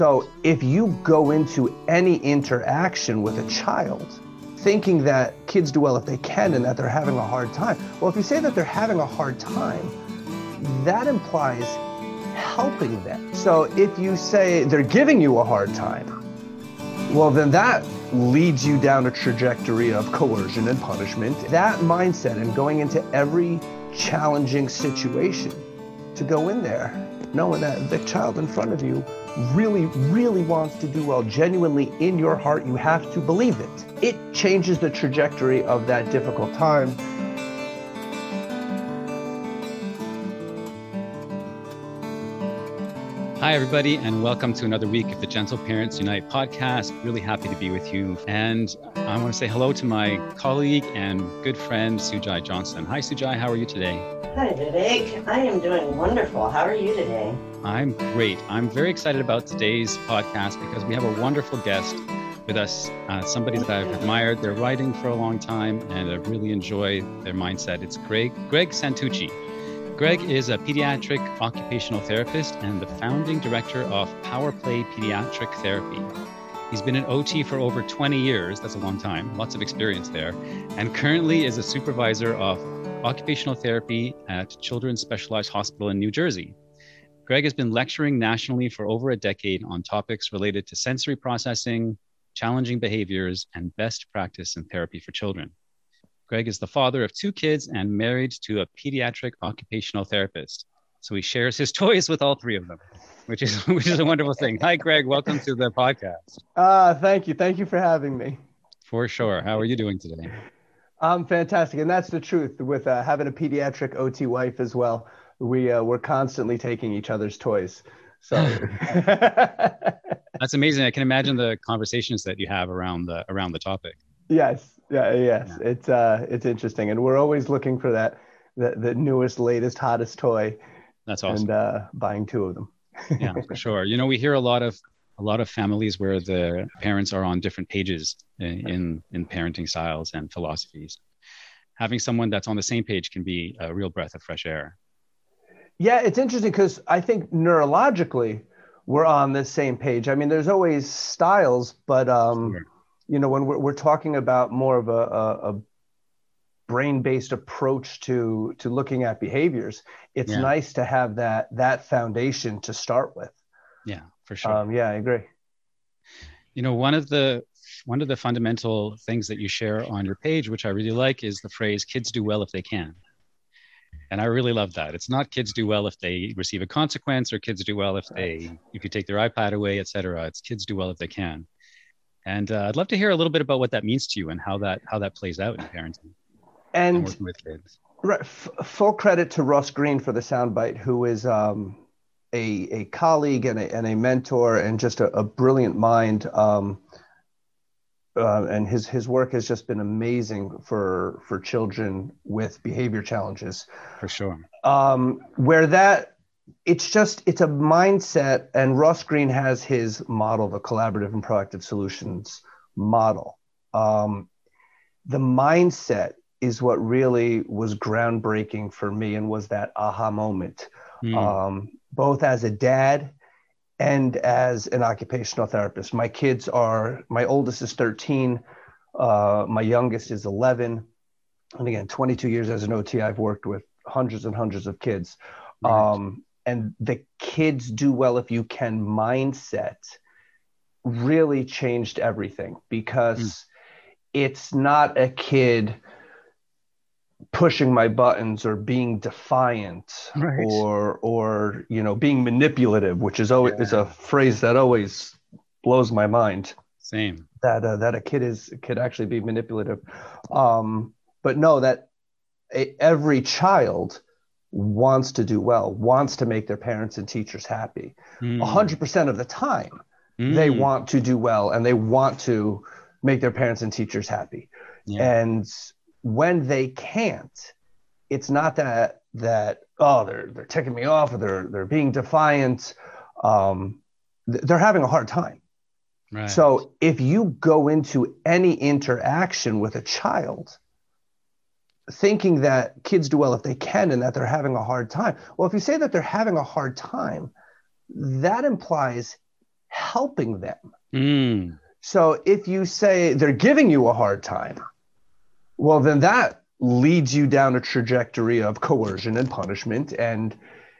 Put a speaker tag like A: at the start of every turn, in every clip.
A: So if you go into any interaction with a child thinking that kids do well if they can and that they're having a hard time, well, if you say that they're having a hard time, that implies helping them. So if you say they're giving you a hard time, well, then that leads you down a trajectory of coercion and punishment. That mindset and going into every challenging situation to go in there knowing that the child in front of you really, really wants to do well, genuinely in your heart, you have to believe it. It changes the trajectory of that difficult time.
B: Hi, everybody, and welcome to another week of the Gentle Parents Unite podcast. Really happy to be with you. And I want to say hello to my colleague and good friend, Sujai Johnson. Hi, Sujai. How are you today?
C: Hi, Vivek. I am doing wonderful. How are you today?
B: I'm great. I'm very excited about today's podcast because we have a wonderful guest with us, somebody that I've admired their writing for a long time, and I really enjoy their mindset. It's Greg Santucci. Greg is a pediatric occupational therapist and the founding director of Power Play Pediatric Therapy. He's been an OT for over 20 years. That's a long time, lots of experience there, and currently is a supervisor of occupational therapy at Children's Specialized Hospital in New Jersey. Greg has been lecturing nationally for over a decade on topics related to sensory processing, challenging behaviors, and best practice in therapy for children. Greg is the father of 2 kids and married to a pediatric occupational therapist. So he shares his toys with all 3 of them, which is a wonderful thing. Hi, Greg. Welcome to the podcast.
A: Thank you. Thank you for having me.
B: For sure. How are you doing today?
A: I'm fantastic. And that's the truth with having a pediatric OT wife as well. We're constantly taking each other's toys. So
B: that's amazing. I can imagine the conversations that you have around the topic.
A: Yes. Yes. Yeah. It's interesting. And we're always looking for the newest, latest, hottest toy.
B: That's awesome.
A: And buying 2 of them.
B: Yeah, for sure. You know, we hear a lot of families where the parents are on different pages in parenting styles and philosophies. Having someone that's on the same page can be a real breath of fresh air.
A: Yeah, it's interesting because I think neurologically we're on the same page. I mean, there's always styles, but
B: Sure.
A: You know, when we're talking about more of a brain-based approach to looking at behaviors, it's nice to have that foundation to start with.
B: Yeah, for sure.
A: Yeah, I agree.
B: You know, one of the fundamental things that you share on your page, which I really like, is the phrase "kids do well if they can." And I really love that. It's not kids do well if they receive a consequence, or kids do well if you take their iPad away, et cetera. It's kids do well if they can. And I'd love to hear a little bit about what that means to you and how that plays out in parenting and working with kids.
A: Right, full credit to Russ Green for the soundbite, who is a colleague and a mentor and just a brilliant mind. And his work has just been amazing for children with behavior challenges.
B: For sure.
A: It's a mindset, and Russ Green has his model, the collaborative and proactive solutions model. The mindset is what really was groundbreaking for me and was that aha moment, both as a dad and as an occupational therapist. My oldest is 13, my youngest is 11. And again, 22 years as an OT, I've worked with hundreds and hundreds of kids. Right. And the kids do well if you can mindset really changed everything, because it's not a kid pushing my buttons or being defiant, right, or being manipulative, which is always is a phrase that always blows my mind.
B: Same.
A: That a kid actually be manipulative. But no, that every child wants to do well, wants to make their parents and teachers happy. 100% of the time, they want to do well and they want to make their parents and teachers happy. Yeah. And when they can't, it's not that they're ticking me off or they're being defiant. They're having a hard time. Right. So if you go into any interaction with a child thinking that kids do well if they can and that they're having a hard time, well, if you say that they're having a hard time, that implies helping them.
B: Mm.
A: So if you say they're giving you a hard time, well, then that leads you down a trajectory of coercion and punishment, and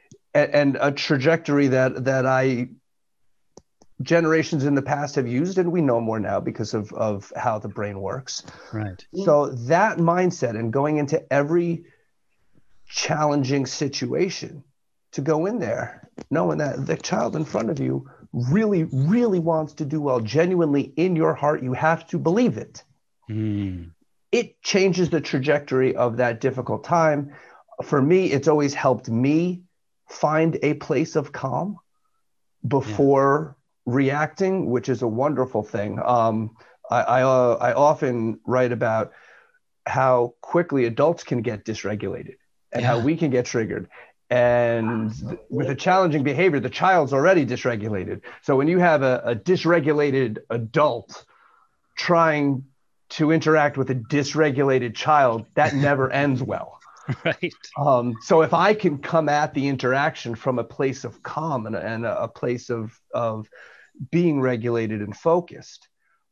A: a trajectory that generations in the past have used, and we know more now because of how the brain works.
B: Right.
A: So that mindset, and going into every challenging situation, to go in there knowing that the child in front of you really, really wants to do well, genuinely in your heart, you have to believe it. It changes the trajectory of that difficult time. For me, it's always helped me find a place of calm before reacting, which is a wonderful thing. I often write about how quickly adults can get dysregulated and how we can get triggered. And with a challenging behavior, the child's already dysregulated. So when you have a dysregulated adult trying to interact with a dysregulated child, that never ends well.
B: Right.
A: So if I can come at the interaction from a place of calm and a place of being regulated and focused,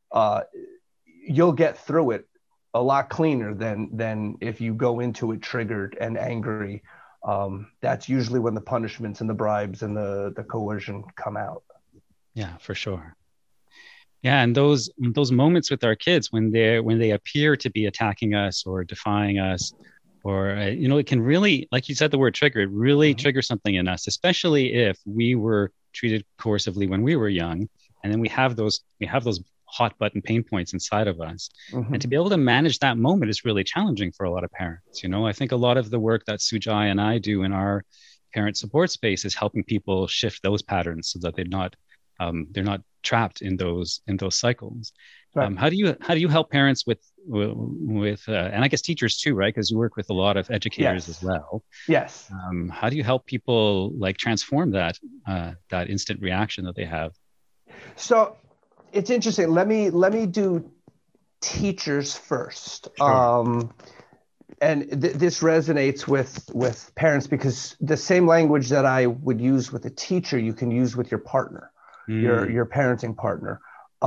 A: you'll get through it a lot cleaner than if you go into it triggered and angry. That's usually when the punishments and the bribes and the coercion come out.
B: Yeah, for sure. Yeah, and those moments with our kids when they appear to be attacking us or defying us, or it can really, like you said, the word trigger, it really triggers something in us, especially if we were treated coercively when we were young, and then we have those hot button pain points inside of us. And to be able to manage that moment is really challenging for a lot of parents. I think a lot of the work that Sujai and I do in our parent support space is helping people shift those patterns so that they're not trapped in those cycles. Right. How do you help parents with and I guess teachers too, right? Because you work with a lot of educators as well.
A: Yes.
B: How do you help people transform that instant reaction that they have?
A: So it's interesting. Let me do teachers first.
B: Sure.
A: And this resonates with parents, because the same language that I would use with a teacher, you can use with your partner, your parenting partner.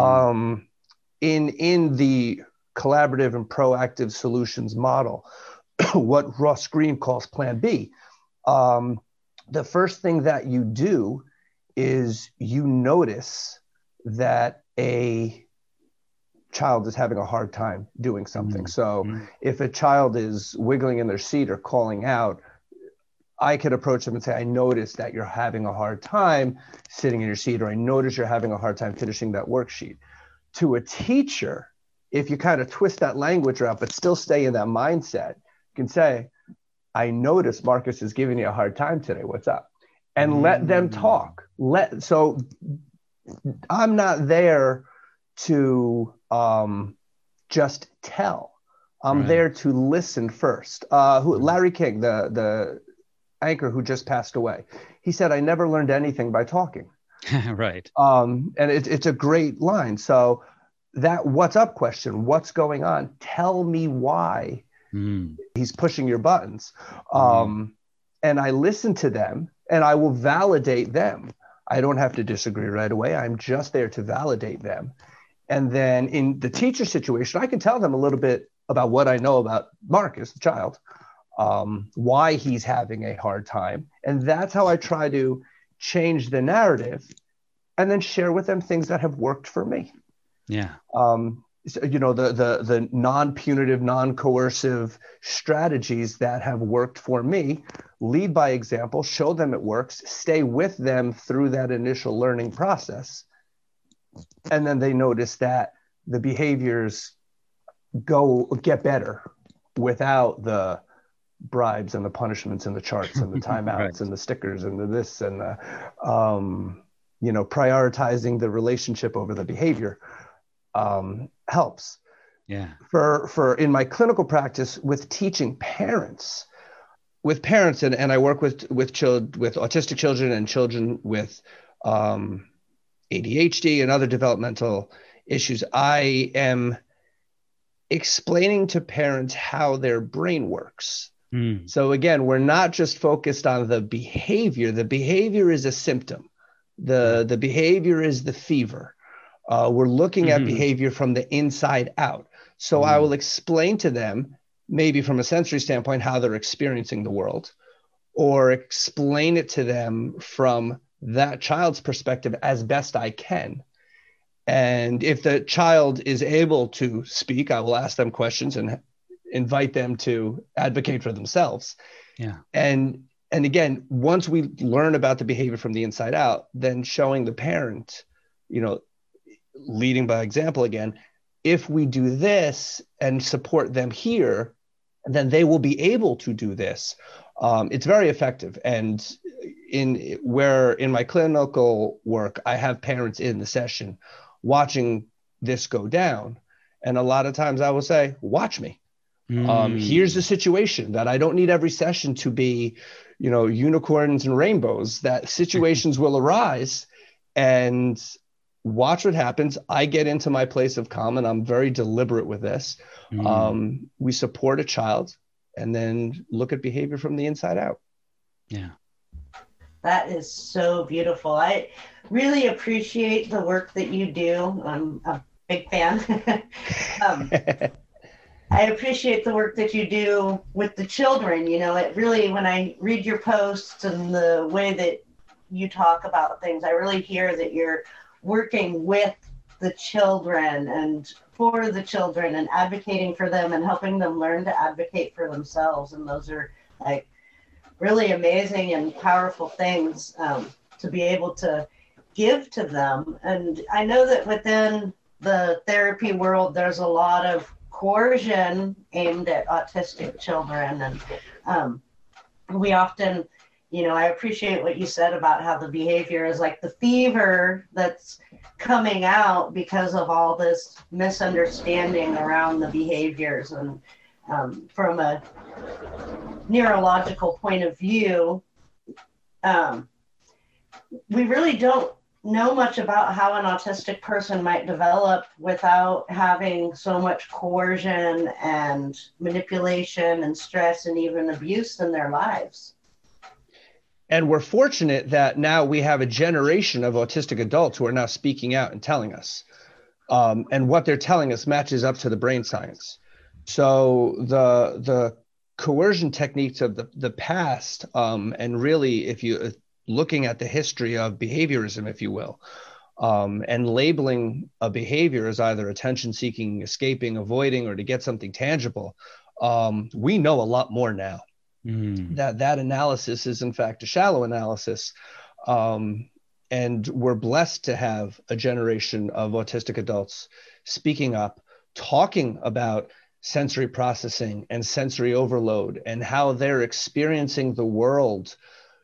A: In the collaborative and proactive solutions model, what Ross Greene calls Plan B, the first thing that you do is you notice that a child is having a hard time doing something. So if a child is wiggling in their seat or calling out, I could approach them and say, I notice that you're having a hard time sitting in your seat, or I notice you're having a hard time finishing that worksheet. To a teacher, if you kind of twist that language around, but still stay in that mindset, you can say, I notice Marcus is giving you a hard time today. What's up? And let them talk. So I'm not there to just tell. I'm there to listen first. Larry King, the anchor who just passed away, he said, I never learned anything by talking.
B: Right.
A: And it's a great line. So that what's up question, what's going on? Tell me why he's pushing your buttons. And I listen to them and I will validate them. I don't have to disagree right away. I'm just there to validate them. And then in the teacher situation, I can tell them a little bit about what I know about Marcus, the child, why he's having a hard time. And that's how I try to change the narrative and then share with them things that have worked for me.
B: Yeah.
A: So, the non-punitive, non-coercive strategies that have worked for me, lead by example, show them it works, stay with them through that initial learning process. And then they notice that the behaviors get better without the bribes and the punishments and the charts and the timeouts and the stickers and the this and the, prioritizing the relationship over the behavior helps.
B: Yeah.
A: For in my clinical practice with teaching parents, and I work with autistic children and children with ADHD and other developmental issues, I am explaining to parents how their brain works. So again, we're not just focused on the behavior. The behavior is a symptom. The behavior is the fever. We're looking at behavior from the inside out. So I will explain to them, maybe from a sensory standpoint, how they're experiencing the world, or explain it to them from that child's perspective as best I can. And if the child is able to speak, I will ask them questions and invite them to advocate for themselves.
B: Yeah.
A: And again, once we learn about the behavior from the inside out, then showing the parent, leading by example again, if we do this and support them here, then they will be able to do this. It's very effective. And in my clinical work, I have parents in the session watching this go down. And a lot of times I will say, watch me. Here's the situation that I don't need every session to be, unicorns and rainbows, that situations will arise, and watch what happens. I get into my place of calm, and I'm very deliberate with this. We support a child and then look at behavior from the inside out.
B: Yeah.
C: That is so beautiful. I really appreciate the work that you do. I'm a big fan. I appreciate the work that you do with the children. It really, when I read your posts and the way that you talk about things, I really hear that you're working with the children and for the children and advocating for them and helping them learn to advocate for themselves. And those are like really amazing and powerful things to be able to give to them. And I know that within the therapy world, there's a lot of coercion aimed at autistic children. And we often, I appreciate what you said about how the behavior is like the fever that's coming out because of all this misunderstanding around the behaviors. And from a neurological point of view, we really don't know much about how an autistic person might develop without having so much coercion and manipulation and stress and even abuse in their lives.
A: And we're fortunate that now we have a generation of autistic adults who are now speaking out and telling us. And what they're telling us matches up to the brain science. So the coercion techniques of the past, and really, if you looking at the history of behaviorism, if you will, and labeling a behavior as either attention seeking, escaping, avoiding, or to get something tangible, we know a lot more now. That analysis is in fact a shallow analysis. And we're blessed to have a generation of autistic adults speaking up, talking about sensory processing and sensory overload and how they're experiencing the world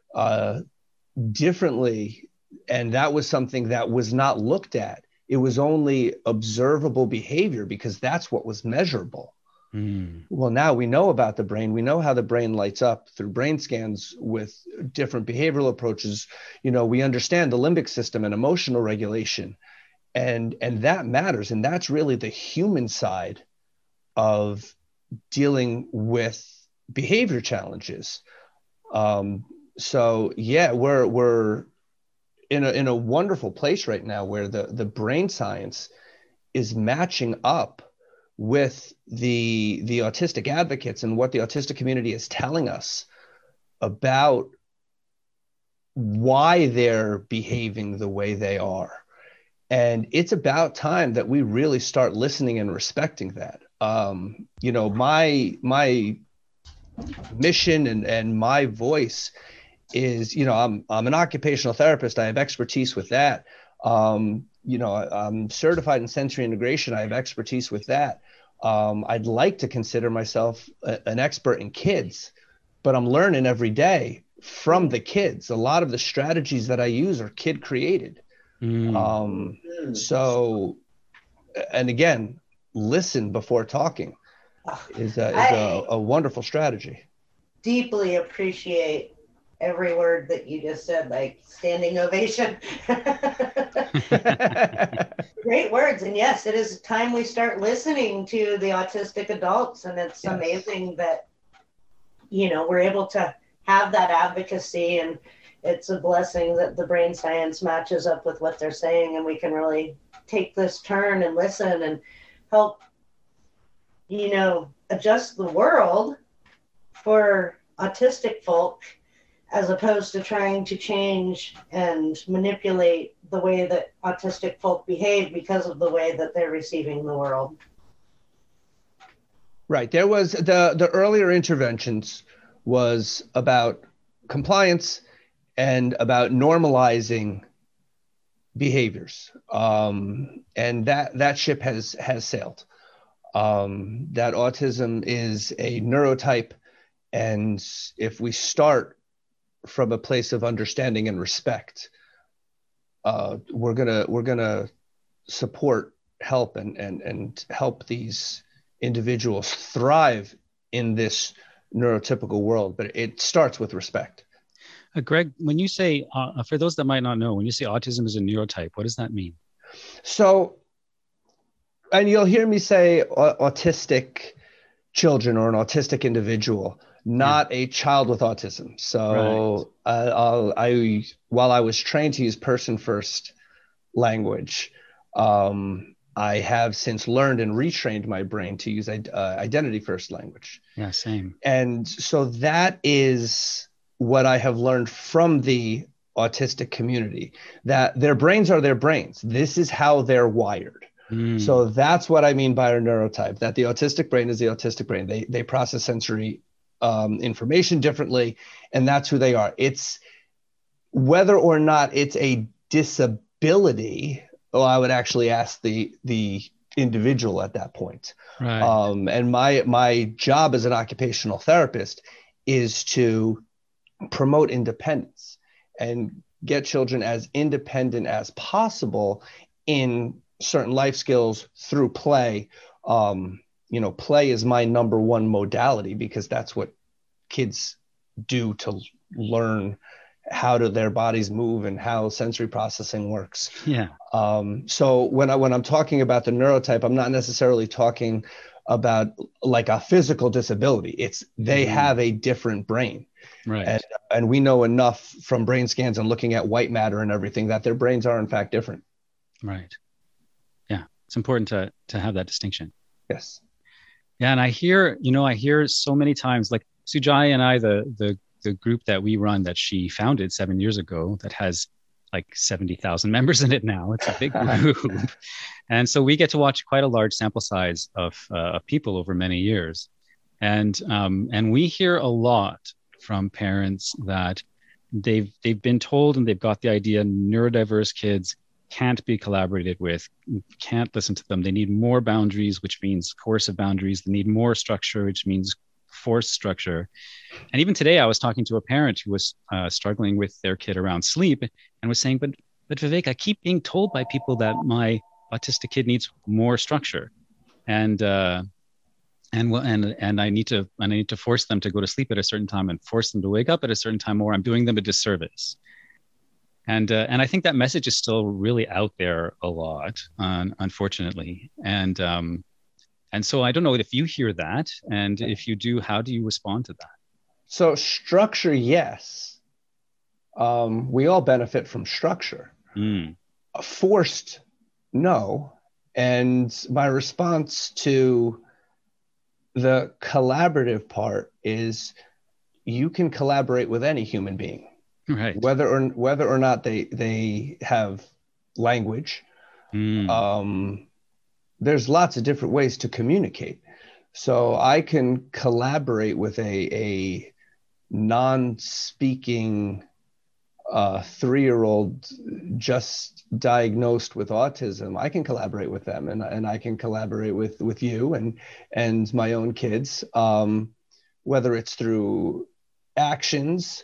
A: differently. And that was something that was not looked at. It was only observable behavior because that's what was measurable. Well, now we know about the brain. We know how the brain lights up through brain scans with different behavioral approaches. We understand the limbic system and emotional regulation, and that matters. And that's really the human side of dealing with behavior challenges. So yeah, we're in a wonderful place right now where the brain science is matching up with the autistic advocates and what the autistic community is telling us about why they're behaving the way they are. And it's about time that we really start listening and respecting that. My mission and my voice is, I'm an occupational therapist. I have expertise with that. I'm certified in sensory integration. I have expertise with that. I'd like to consider myself an expert in kids, but I'm learning every day from the kids. A lot of the strategies that I use are kid created. So, and again, listen before talking is a wonderful strategy.
C: Deeply appreciate every word that you just said, like standing ovation. Great words. And yes, it is time we start listening to the autistic adults. And it's amazing that, we're able to have that advocacy. And, it's a blessing that the brain science matches up with what they're saying, and we can really take this turn and listen and help, adjust the world for autistic folk, as opposed to trying to change and manipulate the way that autistic folk behave because of the way that they're receiving the world.
A: Right. There was the earlier interventions was about compliance and about normalizing behaviors. And that ship has sailed. That autism is a neurotype. And if we start from a place of understanding and respect, we're gonna support, help, and help these individuals thrive in this neurotypical world. But it starts with respect.
B: Greg, when you say, for those that might not know, when you say autism is a neurotype, what does that mean?
A: So, and you'll hear me say autistic children or an autistic individual, not a child with autism. So right. While I was trained to use person first language, I have since learned and retrained my brain to use identity first language.
B: Yeah, same.
A: And so that is what I have learned from the autistic community, that their brains are their brains. This is how they're wired. So that's what I mean by a neurotype, that the autistic brain is the autistic brain. They process sensory information differently, and that's who they are. It's whether or not it's a disability. Well, I would actually ask the individual at that point.
B: Right.
A: And my job as an occupational therapist is to promote independence and get children as independent as possible in certain life skills through play. Play is my number one modality because that's what kids do to learn how their bodies move and how sensory processing works.
B: Yeah.
A: So when I'm talking about the neurotype, I'm not necessarily talking about like a physical disability. It's they have a different brain.
B: Right.
A: And we know enough from brain scans and looking at white matter and everything that their brains are in fact different.
B: Right. Yeah. It's important to have that distinction.
A: Yes.
B: Yeah. And I hear so many times, like Sujai and I, the group that we run that she founded 7 years ago that has like 70,000 members in it now. It's a big group. And so we get to watch quite a large sample size of people over many years. And we hear a lot from parents that they've been told and they've got the idea neurodiverse kids can't be collaborated with, can't listen to them. They need more boundaries, which means coercive boundaries. They need more structure, which means forced structure. And even today, I was talking to a parent who was struggling with their kid around sleep and was saying, but Vivek, I keep being told by people that my autistic kid needs more structure. And I need to force them to go to sleep at a certain time and force them to wake up at a certain time, or I'm doing them a disservice. And I think that message is still really out there a lot, unfortunately. And so I don't know if you hear that, and if you do, how do you respond to that?
A: So structure, yes. We all benefit from structure. Forced, no. And my response to the collaborative part is you can collaborate with any human being.
B: Right.
A: Whether or not they have language, there's lots of different ways to communicate. So I can collaborate with a non-speaking 3-year-old just diagnosed with autism. I can collaborate with them, and I can collaborate with you and my own kids, whether it's through actions.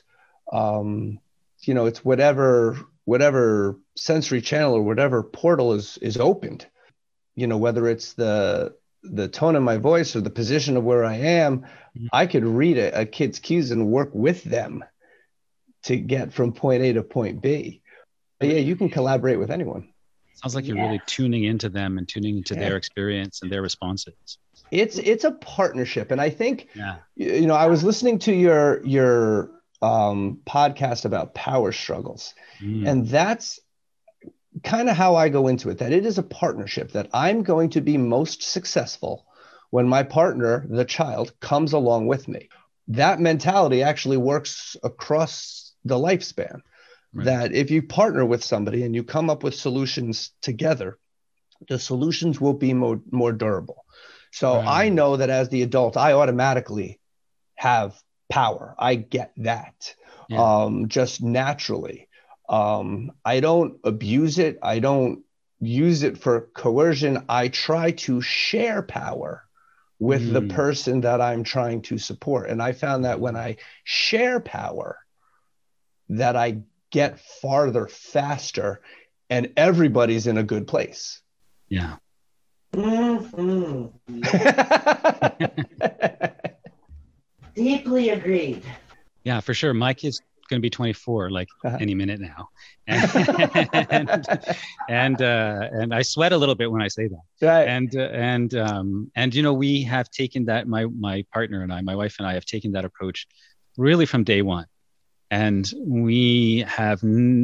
A: It's whatever sensory channel or whatever portal is opened, whether it's the tone of my voice or the position of where I am, I could read a kid's cues and work with them to get from point A to point B. But yeah, you can collaborate with anyone.
B: Sounds like you're really tuning into them and tuning into their experience and their responses.
A: It's a partnership. And I think, I was listening to your podcast about power struggles. And that's kind of how I go into it, that it is a partnership, that I'm going to be most successful when my partner, the child, comes along with me. That mentality actually works across the lifespan. Right. That if you partner with somebody and you come up with solutions together, the solutions will be more durable. So I know that as the adult, I automatically have power. I get that just naturally. I don't abuse it. I don't use it for coercion. I try to share power with the person that I'm trying to support. And I found that when I share power, that I get farther faster and everybody's in a good place.
B: Yeah.
C: Deeply agreed.
B: Yeah, for sure. My kid's going to be 24 like any minute now, and I sweat a little bit when I say that.
A: Right.
B: And you know, we have taken that, my partner and I, my wife and I have taken that approach really from day one. And we have,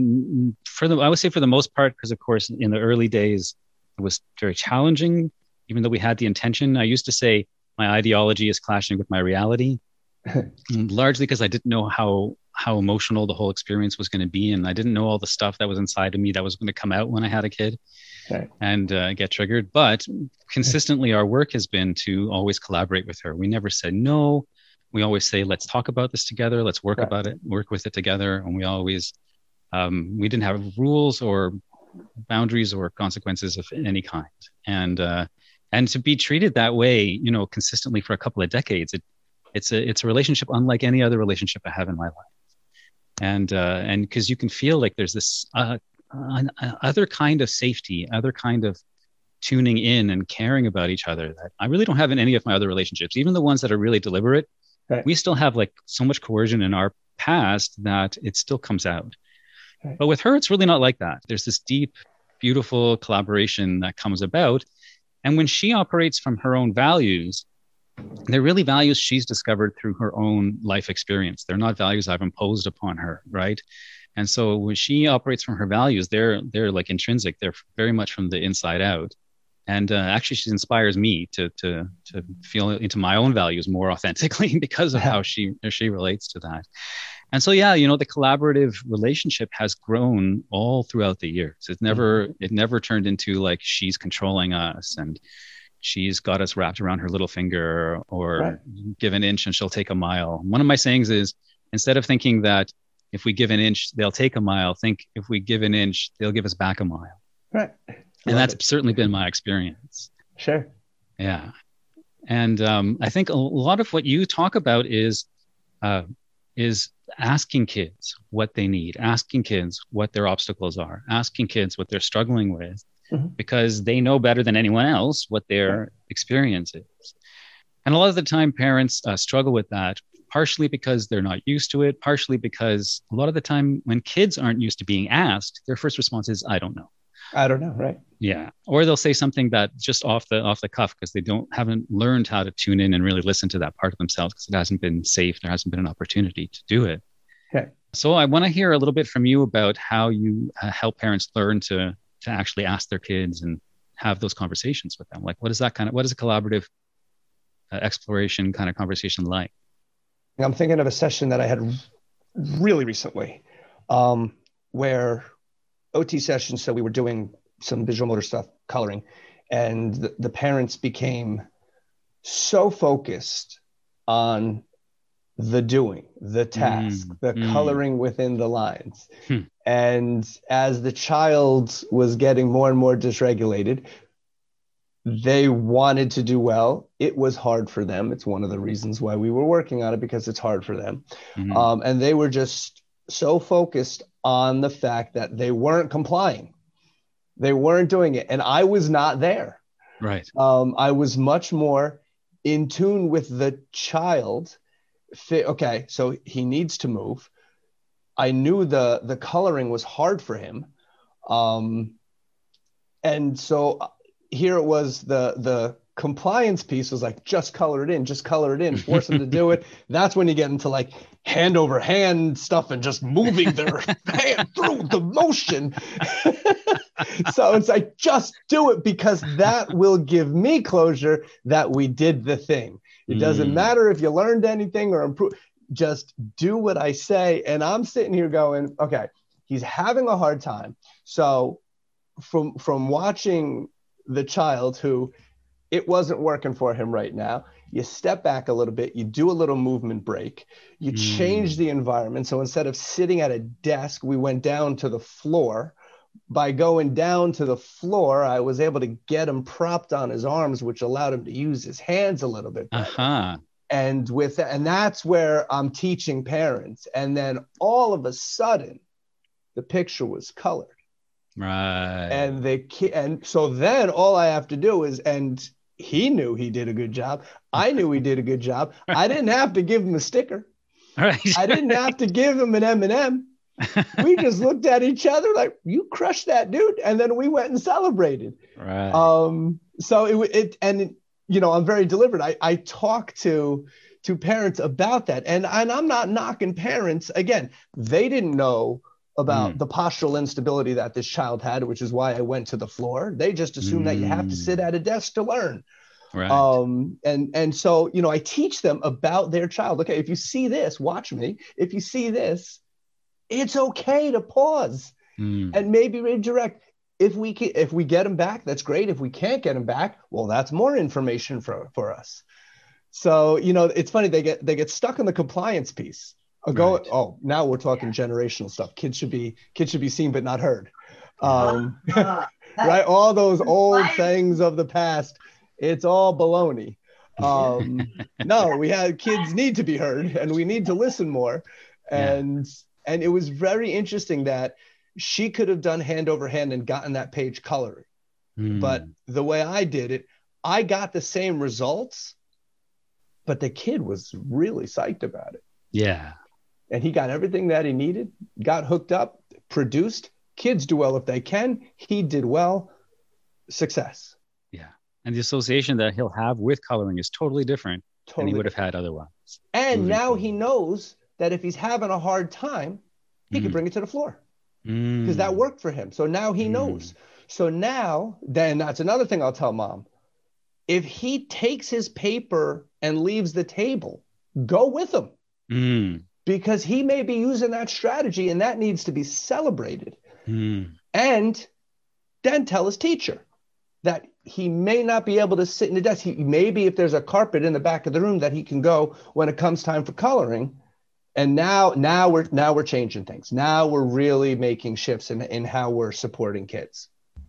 B: I would say for the most part, because of course in the early days it was very challenging, even though we had the intention. I used to say my ideology is clashing with my reality, largely because I didn't know how emotional the whole experience was going to be, and I didn't know all the stuff that was inside of me that was going to come out when I had a kid and get triggered. But consistently, our work has been to always collaborate with her. We never said no. We always say, let's talk about this together. Let's work about it, work with it together. And we always, we didn't have rules or boundaries or consequences of any kind. And to be treated that way, you know, consistently for a couple of decades, it's a relationship unlike any other relationship I have in my life. And because you can feel like there's this other kind of safety, other kind of tuning in and caring about each other that I really don't have in any of my other relationships, even the ones that are really deliberate. Right. We still have like so much coercion in our past that it still comes out. Right. But with her, it's really not like that. There's this deep, beautiful collaboration that comes about. And when she operates from her own values, they're really values she's discovered through her own life experience. They're not values I've imposed upon her, right? And so when she operates from her values, they're like intrinsic. They're very much from the inside out. And actually, she inspires me to feel into my own values more authentically because of how she relates to that. And so, yeah, you know, the collaborative relationship has grown all throughout the years. It never turned into like she's controlling us and she's got us wrapped around her little finger, or give an inch and she'll take a mile. One of my sayings is, instead of thinking that if we give an inch, they'll take a mile, think if we give an inch, they'll give us back a mile.
A: Right.
B: And that's certainly been my experience.
A: Sure.
B: Yeah. And I think a lot of what you talk about is asking kids what they need, asking kids what their obstacles are, asking kids what they're struggling with, because they know better than anyone else what their experience is. And a lot of the time parents struggle with that, partially because they're not used to it, partially because a lot of the time when kids aren't used to being asked, their first response is, I don't know.
A: I don't know, right?
B: Yeah. Or they'll say something that just off the cuff because they haven't learned how to tune in and really listen to that part of themselves because it hasn't been safe. There hasn't been an opportunity to do it.
A: Okay. So
B: I want to hear a little bit from you about how you help parents learn to actually ask their kids and have those conversations with them. Like, what is a collaborative exploration kind of conversation like?
A: I'm thinking of a session that I had really recently where OT sessions. So we were doing some visual motor stuff, coloring, and the parents became so focused on the doing, the task, the coloring within the lines. And as the child was getting more and more dysregulated, they wanted to do well. It was hard for them. It's one of the reasons why we were working on it, because it's hard for them. And they were just so focused on the fact that they weren't complying. They weren't doing it. And I was not there.
B: Right.
A: I was much more in tune with the child. Okay, so he needs to move. I knew the coloring was hard for him. And so here it was, the compliance piece was like, just color it in, force them to do it. That's when you get into like hand over hand stuff and just moving their hand through the motion. So it's like, just do it, because that will give me closure that we did the thing. It doesn't matter if you learned anything or improved, just do what I say. And I'm sitting here going, okay, he's having a hard time. So from watching the child who it wasn't working for him right now, you step back a little bit, you do a little movement break, you change the environment. So instead of sitting at a desk, we went down to the floor. By going down to the floor, I was able to get him propped on his arms, which allowed him to use his hands a little bit better. And that's where I'm teaching parents. And then all of a sudden, the picture was colored.
B: Right.
A: And and so then all I have to do is, and he knew he did a good job. I knew he did a good job. I didn't have to give him a sticker.
B: Right.
A: I didn't have to give him an M&M. We just looked at each other like, you crushed that, dude. And then we went and celebrated.
B: Right.
A: So I'm very deliberate. I talk to parents about that. And I'm not knocking parents. Again, they didn't know about the postural instability that this child had, which is why I went to the floor. They just assume that you have to sit at a desk to learn.
B: Right.
A: And so, I teach them about their child. Okay, if you see this, watch me. If you see this, it's okay to pause and maybe redirect. If we get them back, that's great. If we can't get them back, well, that's more information for us. So, it's funny, they get stuck in the compliance piece. Right. Oh, now we're talking generational stuff. Kids should be seen but not heard. Right? All those old things of the past, it's all baloney. No, kids need to be heard, and we need to listen more. And it was very interesting that she could have done hand over hand and gotten that page colored. But the way I did it, I got the same results, but the kid was really psyched about it.
B: Yeah.
A: And he got everything that he needed, got hooked up, produced. Kids do well if they can. He did well. Success.
B: Yeah. And the association that he'll have with coloring is totally different than he would have had otherwise.
A: And now he knows that if he's having a hard time, he can bring it to the floor because that worked for him. So now he knows. So now, then that's another thing I'll tell mom. If he takes his paper and leaves the table, go with him. Because he may be using that strategy and that needs to be celebrated. And then tell his teacher that he may not be able to sit in the desk. Maybe if there's a carpet in the back of the room that he can go when it comes time for coloring. And now we're changing things. Now we're really making shifts in how we're supporting kids.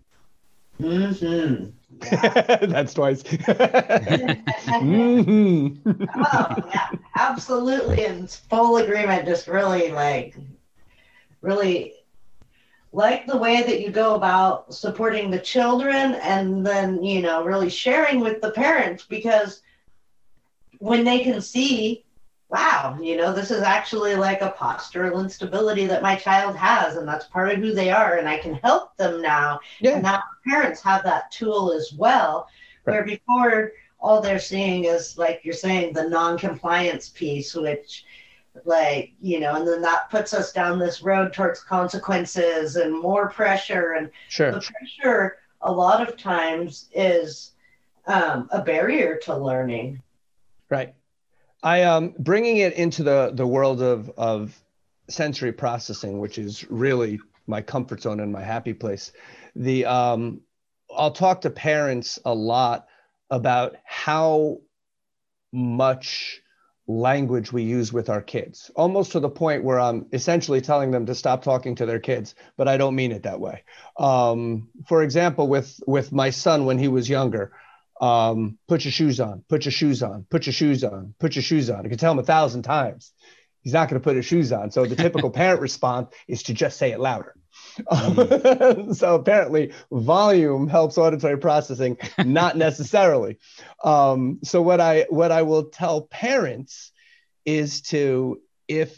A: That's twice.
C: Oh, yeah, absolutely. In full agreement. Just really like the way that you go about supporting the children and then, really sharing with the parents, because when they can see, wow, this is actually like a postural instability that my child has, and that's part of who they are, and I can help them now. Yeah. And now parents have that tool as well, right. Where before all they're seeing is, like you're saying, the non-compliance piece, which and then that puts us down this road towards consequences and more pressure. And the pressure a lot of times is a barrier to learning.
A: Right. I bringing it into the world of sensory processing, which is really my comfort zone and my happy place. I'll talk to parents a lot about how much language we use with our kids, almost to the point where I'm essentially telling them to stop talking to their kids, but I don't mean it that way. For example, with my son when he was younger, put your shoes on, put your shoes on, put your shoes on, put your shoes on. I can tell him 1,000 times. He's not going to put his shoes on. So the typical parent response is to just say it louder. So apparently volume helps auditory processing, not necessarily. So what I will tell parents is if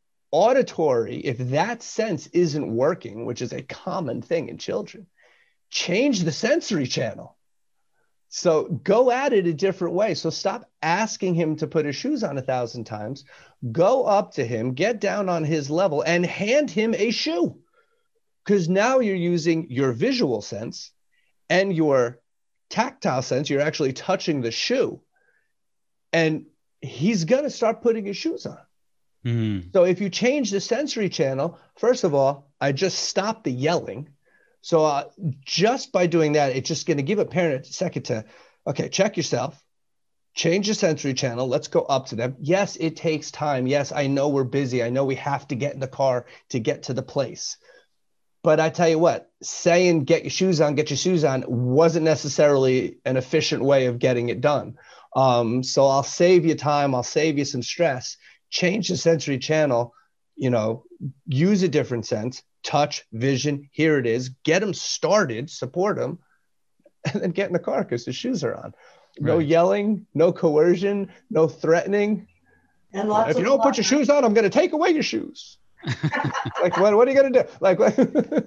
A: that sense isn't working, which is a common thing in children, change the sensory channel. So go at it a different way. So stop asking him to put his shoes on 1,000 times. Go up to him, get down on his level, and hand him a shoe. Because now you're using your visual sense and your tactile sense. You're actually touching the shoe. And he's going to start putting his shoes on.
B: Mm.
A: So if you change the sensory channel, first of all, I just stop the yelling. So just by doing that, it's just going to give a parent a second to, okay, check yourself, change the sensory channel. Let's go up to them. Yes, it takes time. Yes, I know we're busy. I know we have to get in the car to get to the place. But I tell you what, saying get your shoes on wasn't necessarily an efficient way of getting it done. So I'll save you time. I'll save you some stress. Change the sensory channel, use a different sense, touch, vision. Here it is. Get them started, support them, and then get in the car because the shoes are on. No yelling, no coercion, no threatening.
C: And
A: if you don't put your shoes on, I'm going to take away your shoes. Like, what are you going to do? Like, what?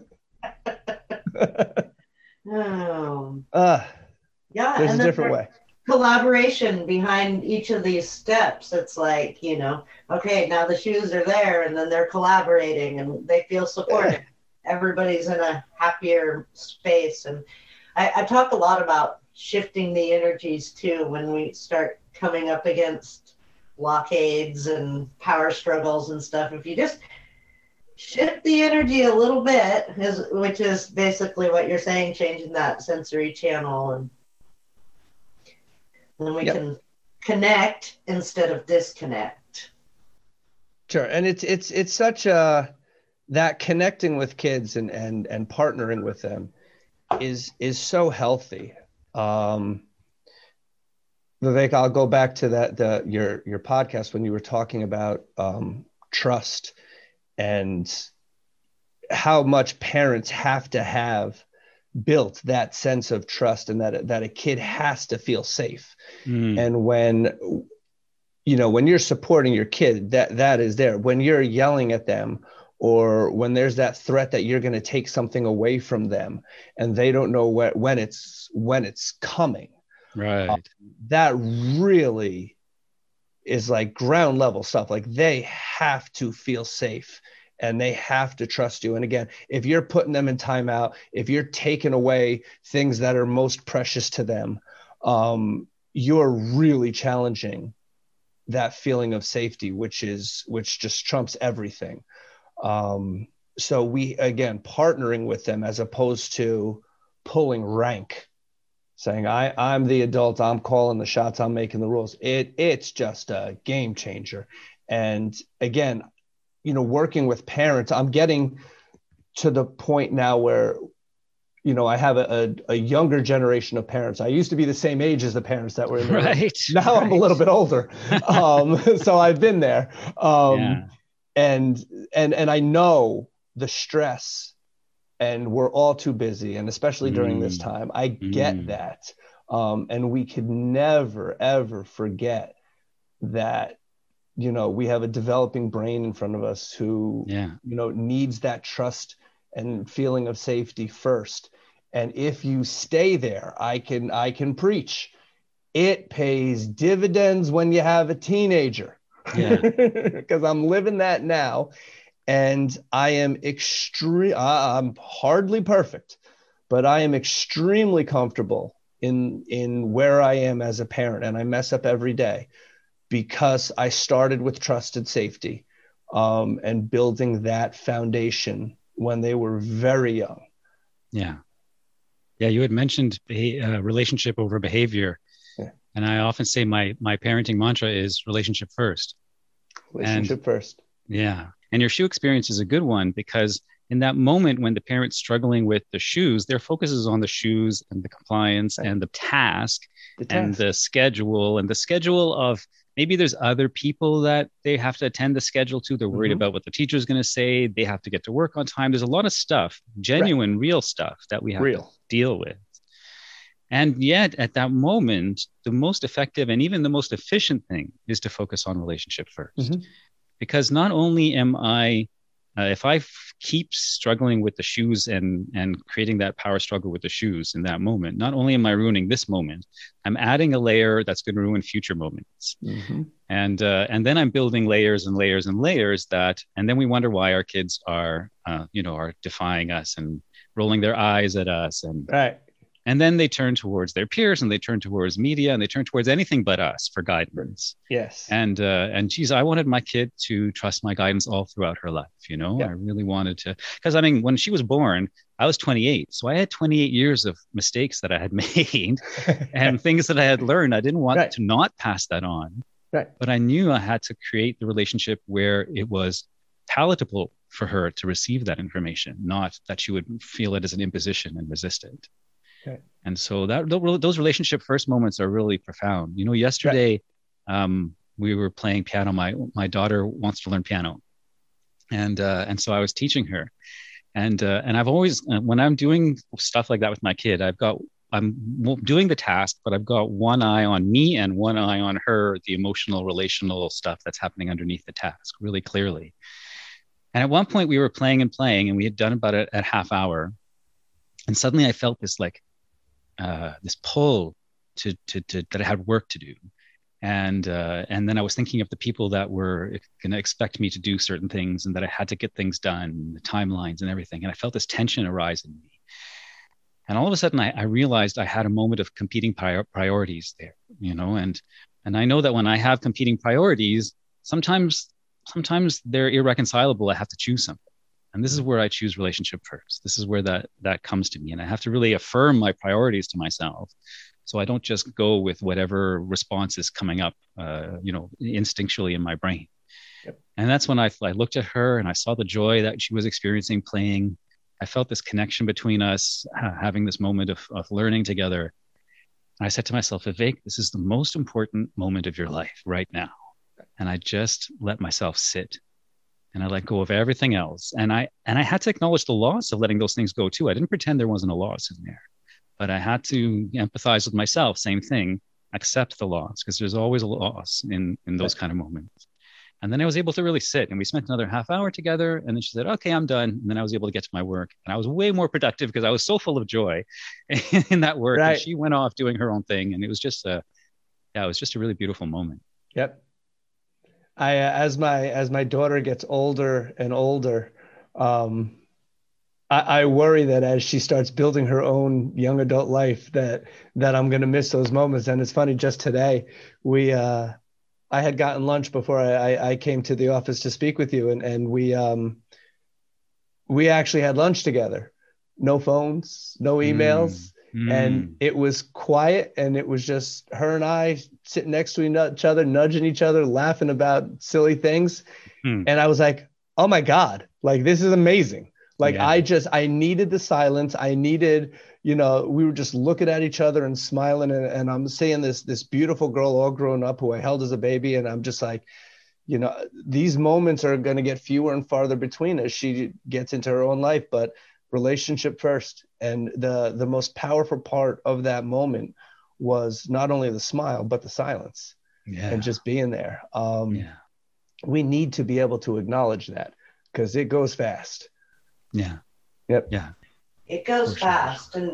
A: There's a different way.
C: Collaboration behind each of these steps. It's like, okay, now the shoes are there, and then they're collaborating and they feel supported. Everybody's in a happier space. And I talk a lot about shifting the energies too when we start coming up against blockades and power struggles and stuff. If you just shift the energy a little bit, which is basically what you're saying, changing that sensory channel, and then we can connect instead of disconnect.
A: Sure. And it's such that connecting with kids and partnering with them is so healthy. Vivek, I'll go back to your podcast when you were talking about trust and how much parents have to have built that sense of trust, and that a kid has to feel safe. And when you're supporting your kid, that is there. When you're yelling at them, or when there's that threat that you're going to take something away from them and they don't know when it's coming,
B: right?
A: That really is like ground level stuff. Like, they have to feel safe and they have to trust you. And again, if you're putting them in timeout, if you're taking away things that are most precious to them, you're really challenging that feeling of safety, which just trumps everything. So we, again, partnering with them as opposed to pulling rank, saying, I'm the adult, I'm calling the shots, I'm making the rules. It's just a game changer. And again, working with parents, I'm getting to the point now where, I have a younger generation of parents. I used to be the same age as the parents that were in the room. Now I'm a little bit older. So I've been there. And I know the stress, and we're all too busy. And especially during this time, I get that. And we could never, ever forget that, we have a developing brain in front of us who, needs that trust and feeling of safety first. And if you stay there, I can preach. It pays dividends when you have a teenager. Because I'm living that now. And I am I'm hardly perfect, but I am extremely comfortable in where I am as a parent. And I mess up every day because I started with trusted safety, and building that foundation when they were very young. Yeah,
B: you had mentioned relationship over behavior. Yeah. And I often say my parenting mantra is relationship first.
A: First.
B: Yeah. And your shoe experience is a good one, because in that moment when the parent's struggling with the shoes, their focus is on the shoes and the compliance and the task and the schedule of maybe there's other people that they have to attend the schedule to. They're worried about what the teacher's going to say. They have to get to work on time. There's a lot of stuff, genuine, real stuff that we have to deal with. And yet at that moment, the most effective and even the most efficient thing is to focus on relationship first. Because not only am I, if I keep struggling with the shoes and creating that power struggle with the shoes in that moment, not only am I ruining this moment, I'm adding a layer that's going to ruin future moments. Mm-hmm. And then I'm building layers and layers and layers and then we wonder why our kids are defying us and rolling their eyes at us. And then they turn towards their peers and they turn towards media and they turn towards anything but us for guidance.
A: Yes.
B: And geez, I wanted my kid to trust my guidance all throughout her life. I really wanted to, because I mean, when she was born, I was 28. So I had 28 years of mistakes that I had made and things that I had learned. I didn't want to not pass that on.
A: Right.
B: But I knew I had to create the relationship where it was palatable for her to receive that information, not that she would feel it as an imposition and resist it.
A: Okay.
B: And so those relationship first moments are really profound. Yesterday we were playing piano. My daughter wants to learn piano, and so I was teaching her, and I've always when I'm doing stuff like that with my kid, I'm doing the task, but I've got one eye on me and one eye on her, the emotional, relational stuff that's happening underneath the task really clearly. And at one point we were playing and we had done about a half hour, and suddenly I felt this this pull to that I had work to do. And then I was thinking of the people that were going to expect me to do certain things and that I had to get things done, the timelines and everything. And I felt this tension arise in me. And all of a sudden I realized I had a moment of competing priorities there, and I know that when I have competing priorities, sometimes they're irreconcilable. I have to choose something. And this is where I choose relationship first. This is where that comes to me. And I have to really affirm my priorities to myself. So I don't just go with whatever response is coming up, instinctually in my brain. Yep. And that's when I looked at her and I saw the joy that she was experiencing playing. I felt this connection between us, having this moment of learning together. And I said to myself, Vivek, this is the most important moment of your life right now. And I just let myself sit. And I let go of everything else. And I had to acknowledge the loss of letting those things go too. I didn't pretend there wasn't a loss in there, but I had to empathize with myself. Same thing, accept the loss, because there's always a loss in those kind of moments. And then I was able to really sit, and we spent another half hour together. And then she said, okay, I'm done. And then I was able to get to my work, and I was way more productive because I was so full of joy in that work. Right. And she went off doing her own thing. And it was just it was just a really beautiful moment.
A: Yep. As my daughter gets older and older, I worry that as she starts building her own young adult life, that I'm going to miss those moments. And it's funny, just today, I had gotten lunch before I came to the office to speak with you, and we actually had lunch together. No phones, no emails. And it was quiet, and it was just her and I sitting next to each other, nudging each other, laughing about silly things. And I was like, oh my God, like, this is amazing. Like, yeah. I needed the silence. I needed, we were just looking at each other and smiling. And I'm seeing this beautiful girl all grown up who I held as a baby. And I'm just like, these moments are going to get fewer and farther between as she gets into her own life, but relationship first. And the most powerful part of that moment was not only the smile, but the silence and just being there. We need to be able to acknowledge that, because it goes fast.
B: Yeah.
A: Yep.
B: Yeah.
C: It goes fast. Sure.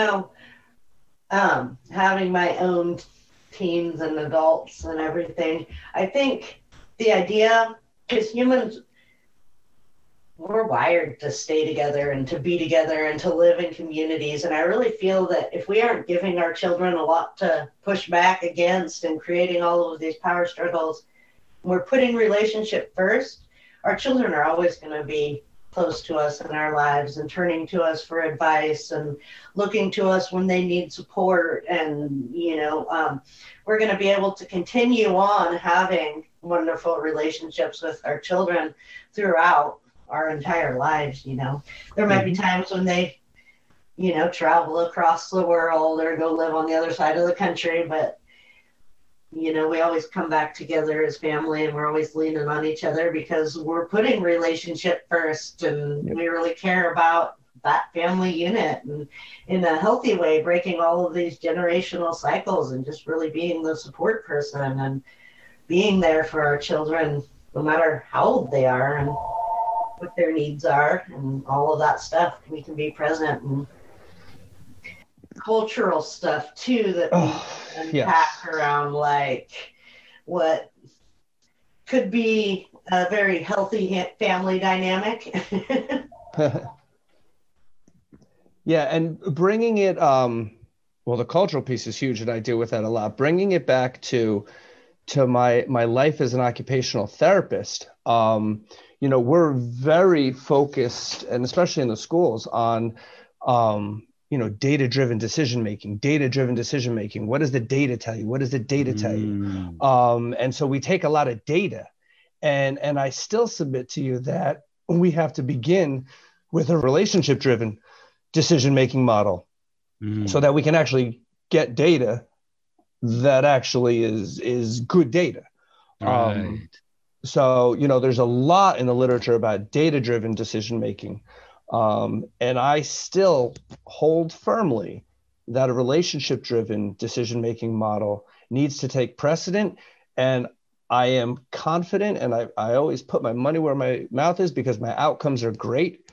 C: And, having my own teens and adults and everything, I think the idea, because humans, we're wired to stay together and to be together and to live in communities. And I really feel that if we aren't giving our children a lot to push back against and creating all of these power struggles, we're putting relationship first, our children are always going to be close to us in our lives and turning to us for advice and looking to us when they need support. And, we're going to be able to continue on having wonderful relationships with our children throughout our entire lives. There might be times when they, travel across the world or go live on the other side of the country, but we always come back together as family, and we're always leaning on each other because we're putting relationship first, and we really care about that family unit, and in a healthy way, breaking all of these generational cycles and just really being the support person and being there for our children, no matter how old they are. And what their needs are and all of that stuff. We can be present, and cultural stuff too that we unpack around, like what could be a very healthy family dynamic.
A: Yeah, and bringing it, well, the cultural piece is huge, and I deal with that a lot. Bringing it back to my life as an occupational therapist, we're very focused, and especially in the schools, on data-driven decision making. What does the data tell you? What does the data tell you? And so we take a lot of data, and I still submit to you that we have to begin with a relationship-driven decision-making model, so that we can actually get data that actually is good data.
B: Right.
A: So, there's a lot in the literature about data-driven decision-making. And I still hold firmly that a relationship-driven decision-making model needs to take precedent. And I am confident, and I always put my money where my mouth is, because my outcomes are great.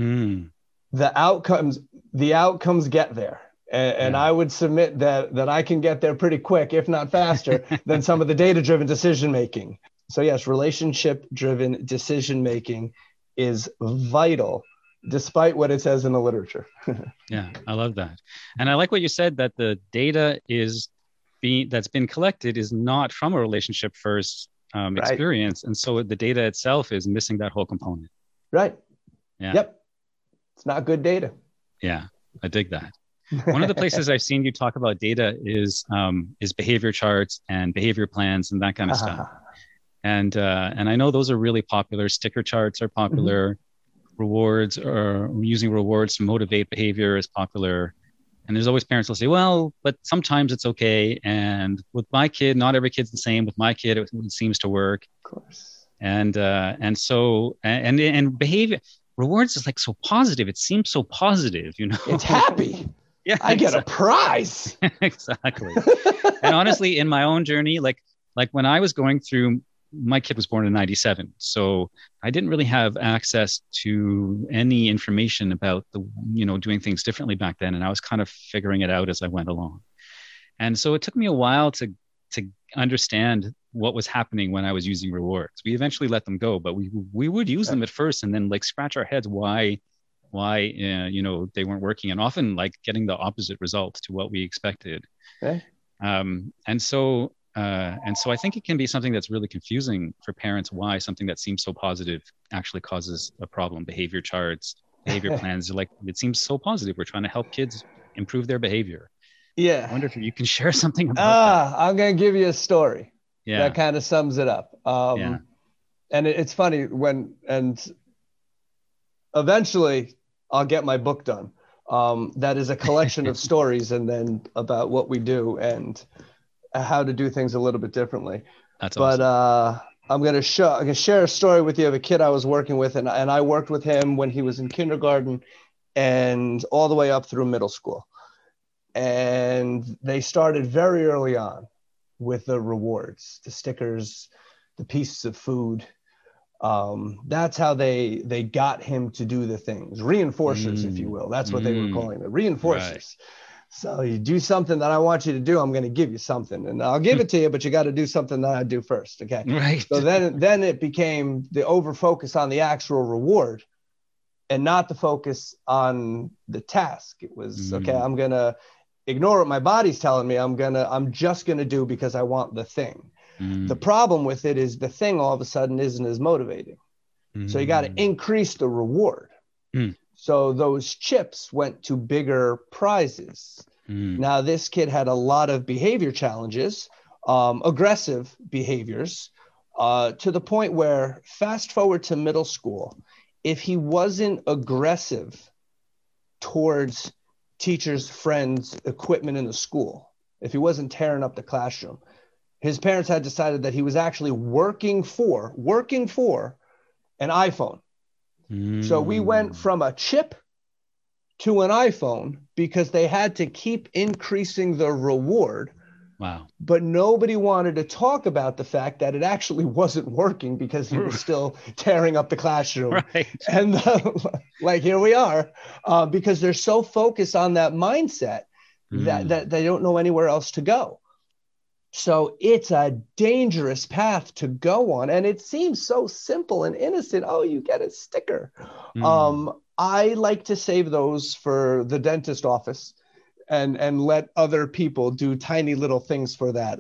A: The outcomes get there. And I would submit that I can get there pretty quick, if not faster, than some of the data-driven decision-making. So yes, relationship-driven decision-making is vital, despite what it says in the literature.
B: Yeah, I love that. And I like what you said, that the data that's been collected is not from a relationship first experience. And so the data itself is missing that whole component.
A: Right.
B: Yeah.
A: Yep. It's not good data.
B: Yeah, I dig that. One of the places I've seen you talk about data is behavior charts and behavior plans and that kind of stuff. And I know those are really popular. Sticker charts are popular. Rewards, or using rewards to motivate behavior, is popular. And there's always parents will say, well, but sometimes it's okay. And with my kid, not every kid's the same. With my kid, it seems to work.
A: Of course.
B: And behavior rewards is like so positive. It seems so positive,
A: It's happy.
B: Yeah,
A: I get a prize.
B: Exactly. And honestly, in my own journey, like when I was going through, my kid was born in 97. So I didn't really have access to any information about doing things differently back then. And I was kind of figuring it out as I went along. And so it took me a while to understand what was happening when I was using rewards. We eventually let them go, but we would use them at first and then scratch our heads why they weren't working, and often getting the opposite result to what we expected.
A: Okay.
B: And so I think it can be something that's really confusing for parents, why something that seems so positive actually causes a problem. Behavior charts, behavior plans, it seems so positive. We're trying to help kids improve their behavior.
A: Yeah.
B: I wonder if you can share something about that.
A: I'm going to give you a story
B: that
A: kind of sums it up. And it's funny and eventually I'll get my book done. That is a collection of stories, and then about what we do and how to do things a little bit differently.
B: That's awesome.
A: But I'm going to share a story with you of a kid I was working with, and I worked with him when he was in kindergarten and all the way up through middle school. And they started very early on with the rewards, the stickers, the pieces of food. That's how they got him to do the things. Reinforcers, if you will. That's what they were calling them. Reinforcers. Right. So you do something that I want you to do, I'm going to give you something, and I'll give it to you, but you got to do something that I do first. Okay.
B: Right.
A: So then it became the over focus on the actual reward and not the focus on the task. It was, okay, I'm going to ignore what my body's telling me. I'm just going to do because I want the thing. The problem with it is the thing all of a sudden isn't as motivating. So you got to increase the reward. So those chips went to bigger prizes. Now this kid had a lot of behavior challenges, aggressive behaviors, to the point where, fast forward to middle school, if he wasn't aggressive towards teachers, friends, equipment in the school, if he wasn't tearing up the classroom, his parents had decided that he was actually working for an iPhone. So we went from a chip to an iPhone because they had to keep increasing the reward
B: Wow.
A: But nobody wanted to talk about the fact that it actually wasn't working because he was still tearing up the classroom.
B: Right.
A: And like, here we are, because they're so focused on that mindset that they don't know anywhere else to go. So it's a dangerous path to go on. And it seems so simple and innocent. Oh, you get a sticker. I like to save those for the dentist office and let other people do tiny little things for that.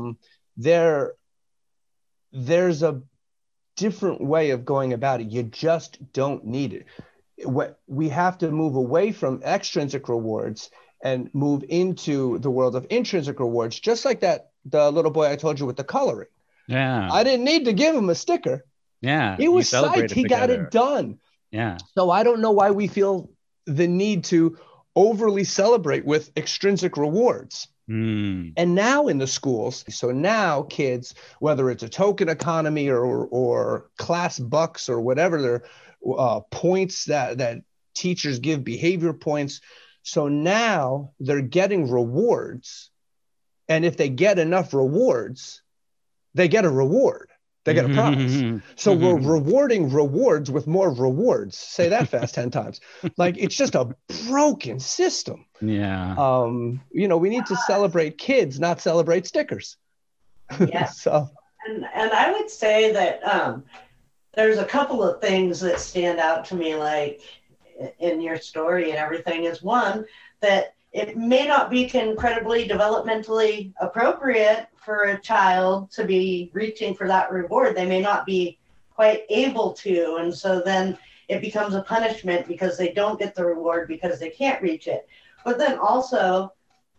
A: There's a different way of going about it. You just don't need it. We have to move away from extrinsic rewards and move into the world of intrinsic rewards, just like the little boy I told you with the coloring.
B: Yeah.
A: I didn't need to give him a sticker.
B: Yeah.
A: He was psyched. He got it done.
B: Yeah.
A: So I don't know why we feel the need to overly celebrate with extrinsic rewards. And now in the schools, so now kids, whether it's a token economy or class bucks or whatever, they're points that teachers give, behavior points. So now they're getting rewards. And if they get enough rewards, they get a reward. They get a prize. So we're rewarding rewards with more rewards. Say that fast 10 times. Like, it's just a broken system.
B: Yeah.
A: We need to celebrate kids, not celebrate stickers.
C: Yeah.
A: So.
C: And I would say that there's a couple of things that stand out to me, like in your story and everything, is one, that it may not be incredibly developmentally appropriate for a child to be reaching for that reward. They may not be quite able to. And so then it becomes a punishment because they don't get the reward because they can't reach it. But then also,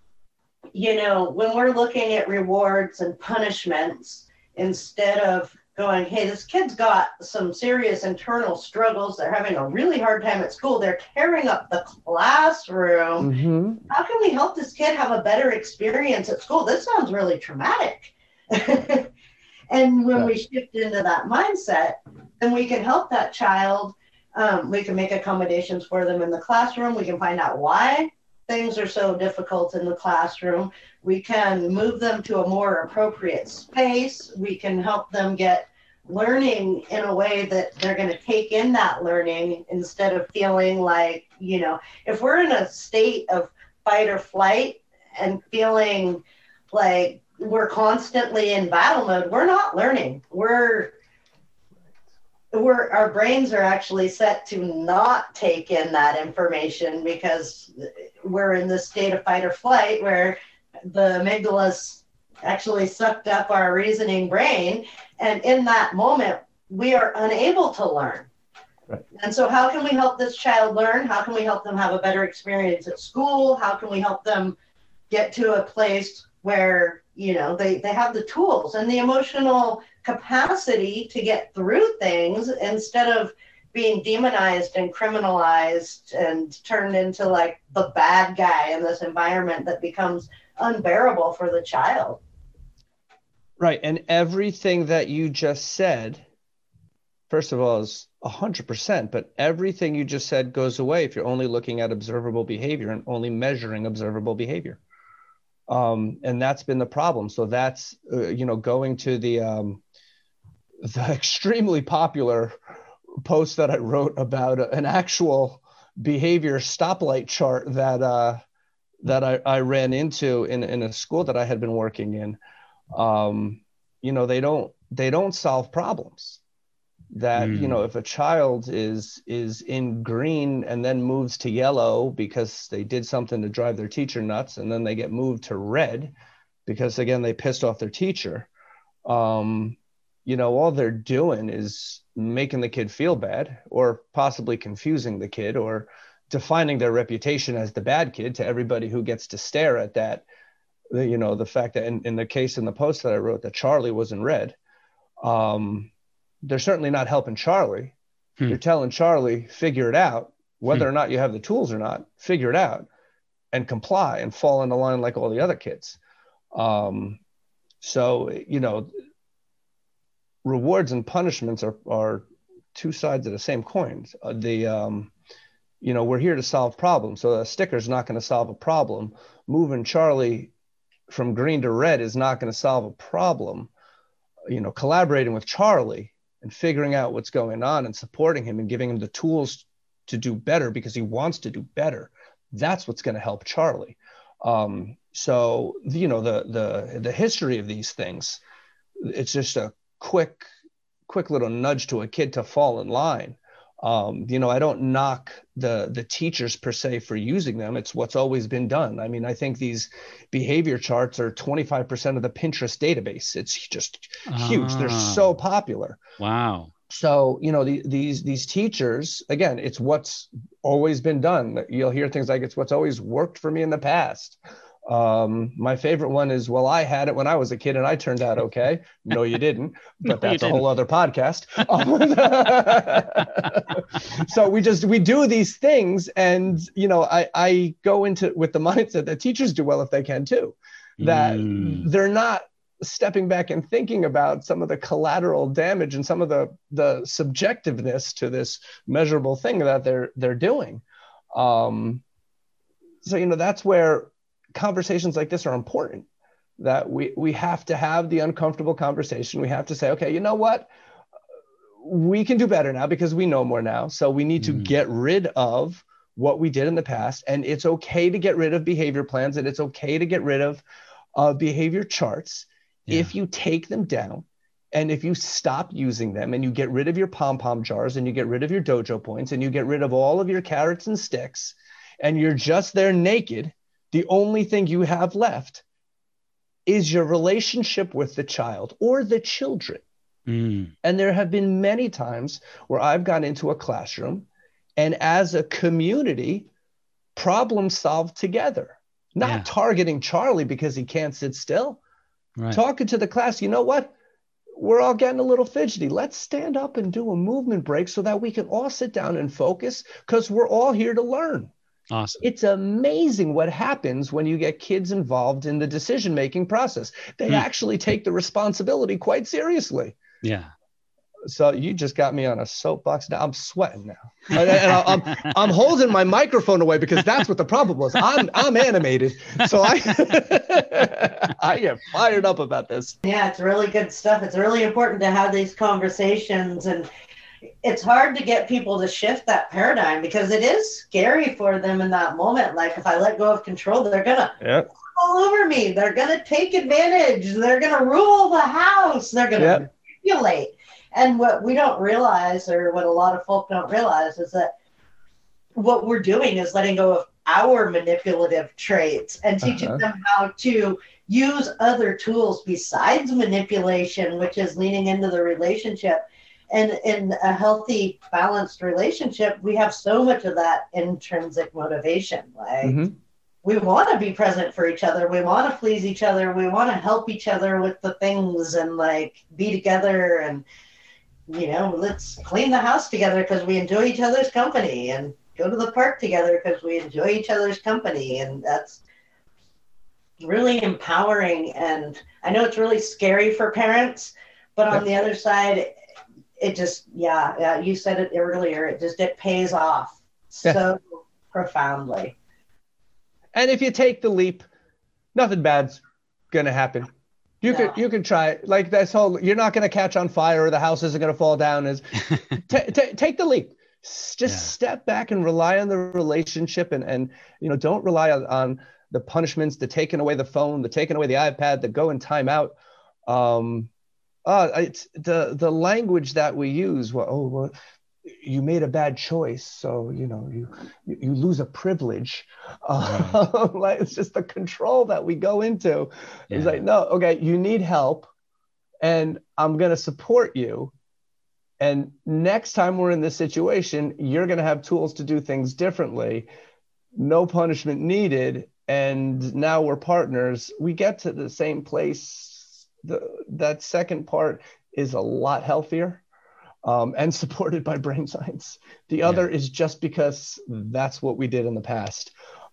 C: when we're looking at rewards and punishments, instead of going, hey, this kid's got some serious internal struggles. They're having a really hard time at school. They're tearing up the classroom. Mm-hmm. How can we help this kid have a better experience at school? This sounds really traumatic. And when we shift into that mindset, then we can help that child. We can make accommodations for them in the classroom. We can find out why things are so difficult in the classroom. We can move them to a more appropriate space. We can help them get learning in a way that they're going to take in that learning instead of feeling like, if we're in a state of fight or flight and feeling like we're constantly in battle mode, we're not learning. Our brains are actually set to not take in that information because we're in this state of fight or flight where the amygdala's actually sucked up our reasoning brain. And in that moment, we are unable to learn. Right. And so how can we help this child learn? How can we help them have a better experience at school? How can we help them get to a place where, they have the tools and the emotional capacity to get through things instead of being demonized and criminalized and turned into like the bad guy in this environment that becomes unbearable for the child.
A: Right. And everything that you just said, first of all, is 100%, but everything you just said goes away if you're only looking at observable behavior and only measuring observable behavior. And that's been the problem. So that's, going to the extremely popular post that I wrote about an actual behavior stoplight chart that I ran into in a school that I had been working in. They don't solve problems. That, if a child is in green and then moves to yellow because they did something to drive their teacher nuts, and then they get moved to red because, again, they pissed off their teacher, all they're doing is making the kid feel bad or possibly confusing the kid or defining their reputation as the bad kid to everybody who gets to stare at that. The fact that in the case in the post that I wrote that Charlie was in red, they're certainly not helping Charlie. You're telling Charlie, figure it out, whether or not you have the tools or not, figure it out and comply and fall in the line like all the other kids. Rewards and punishments are two sides of the same coin. We're here to solve problems. So a sticker's not going to solve a problem. Moving Charlie from green to red is not going to solve a problem. Collaborating with Charlie and figuring out what's going on and supporting him and giving him the tools to do better because he wants to do better, that's what's going to help Charlie. So the history of these things, it's just a quick little nudge to a kid to fall in line. I don't knock the teachers per se for using them. It's what's always been done. I mean, I think these behavior charts are 25% of the Pinterest database. It's just huge. They're so popular.
B: Wow.
A: So, these teachers, again, it's what's always been done. You'll hear things like, it's what's always worked for me in the past. My favorite one is, well, I had it when I was a kid and I turned out okay. No, you didn't, but that's a whole other podcast. So we do these things, and, I go into with the mindset that teachers do well if they can too, that they're not stepping back and thinking about some of the collateral damage and some of the subjectiveness to this measurable thing that they're doing. So, that's where conversations like this are important, that we have to have the uncomfortable conversation. We have to say, okay, you know what? We can do better now because we know more now. So we need to get rid of what we did in the past. And it's okay to get rid of behavior plans, and it's okay to get rid of behavior charts if you take them down. And if you stop using them and you get rid of your pom-pom jars and you get rid of your dojo points and you get rid of all of your carrots and sticks and you're just there naked, the only thing you have left is your relationship with the child or the children. And there have been many times where I've gone into a classroom and as a community, problem solved together, not targeting Charlie because he can't sit still, talking to the class. You know what? We're all getting a little fidgety. Let's stand up and do a movement break so that we can all sit down and focus, because we're all here to learn.
B: Awesome.
A: It's amazing what happens when you get kids involved in the decision-making process. They actually take the responsibility quite seriously.
B: Yeah.
A: So you just got me on a soapbox. Now I'm sweating now. And I'm holding my microphone away because that's what the problem was. I'm animated. So I get fired up about this.
C: Yeah, it's really good stuff. It's really important to have these conversations, and it's hard to get people to shift that paradigm because it is scary for them in that moment. Like, if I let go of control, they're going to all over me. They're going to take advantage. They're going to rule the house. They're going to manipulate. And what we don't realize, or what a lot of folk don't realize, is that what we're doing is letting go of our manipulative traits and teaching them how to use other tools besides manipulation, which is leaning into the relationship. And in a healthy, balanced relationship, we have so much of that intrinsic motivation. Like, we want to be present for each other. We want to please each other. We want to help each other with the things and be together. And, let's clean the house together because we enjoy each other's company, and go to the park together because we enjoy each other's company. And that's really empowering. And I know it's really scary for parents, but on the other side, it just, you said it earlier, it pays off so profoundly.
A: And if you take the leap, nothing bad's going to happen. You can try, like, this whole, you're not going to catch on fire or the house isn't going to fall down. Take the leap. Just step back and rely on the relationship, and don't rely on the punishments, the taking away the phone, the taking away the iPad, the go in timeout. It's the language that we use. Well, you made a bad choice, so you lose a privilege. It's just the control that we go into. It's like, no, okay, you need help, and I'm going to support you. And next time we're in this situation, you're going to have tools to do things differently. No punishment needed, and now we're partners. We get to the same place. That second part is a lot healthier. And supported by brain science. The other is just because that's what we did in the past.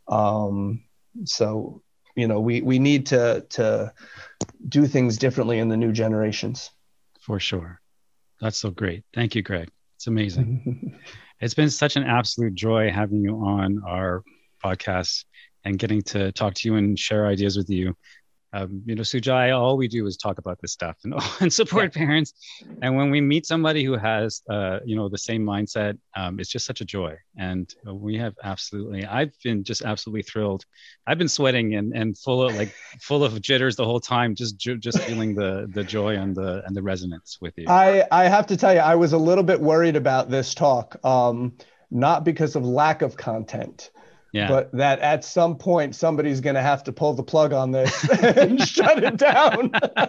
A: So, we need to do things differently in the new generations.
B: For sure. That's so great. Thank you, Greg. It's amazing. It's been such an absolute joy having you on our podcast and getting to talk to you and share ideas with you. Sujai, all we do is talk about this stuff and support parents. And when we meet somebody who has, the same mindset, it's just such a joy. And I've been just absolutely thrilled. I've been sweating and full of jitters the whole time, just feeling the joy and the resonance with you.
A: I have to tell you, I was a little bit worried about this talk, not because of lack of content. Yeah. But that at some point, somebody's going to have to pull the plug on this and shut it down.